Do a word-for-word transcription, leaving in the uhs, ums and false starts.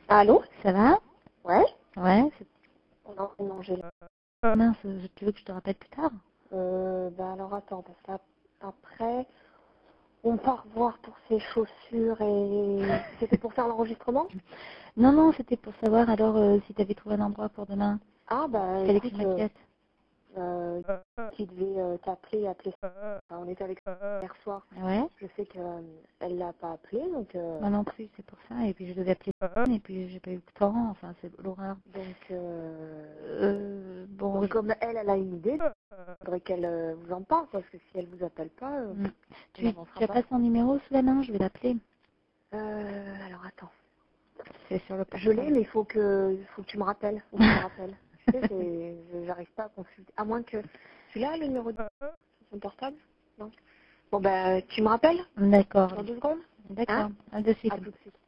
Allô? Ça va? Ouais? Ouais, c'est... Non, non, j'ai... Mince, tu veux que je te rappelle plus tard? Euh, bah alors attends, parce qu'après, on part voir pour ses chaussures et... C'était pour faire l'enregistrement? Non, non, c'était pour savoir alors euh, si tu avais trouvé un endroit pour demain. Ah bah Fallait que écoute, je euh, m'inquiète. euh, qui devait euh, t'appeler, appeler... Enfin, on était avec ça hier soir. Ouais, Je sais qu'elle elle l'a pas appelé, donc... Euh, moi non plus, c'est pour ça. Et puis je devais appeler et puis j'ai pas eu le temps, enfin c'est l'horreur. donc, euh, Euh, bon, donc je- comme elle, elle a une idée, il faudrait qu'elle euh, vous en parle, parce que si elle vous appelle pas, euh, Mm. on tu, n'avancera tu as pas. pas son numéro sous la main, je vais l'appeler. Euh, alors attends. C'est sur le Je l'ai, portable. mais il faut que, il faut que tu me rappelles. Faut que tu me rappelles. Tu sais, j'ai- je- j'arrive pas à consulter. À moins que... Tu l'as, le numéro de son portable? Non. Bon, bah, tu me rappelles? D'accord, Dans deux secondes? d'accord, Hein? à de suite. À tout de suite.